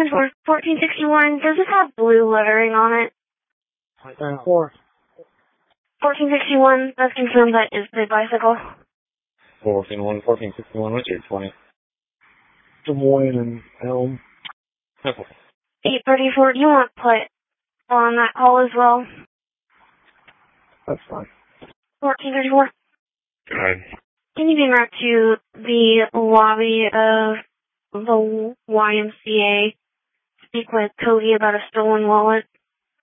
for 1461. Does this have blue lettering on it? 1461, let's confirm that is the bicycle. 1461, what's your 20? Des Moines and Elm. 834, do you want to put on that call as well? That's fine. 1434. Go ahead. Can you be marked to the lobby of the YMCA? Speak with Cody about a stolen wallet.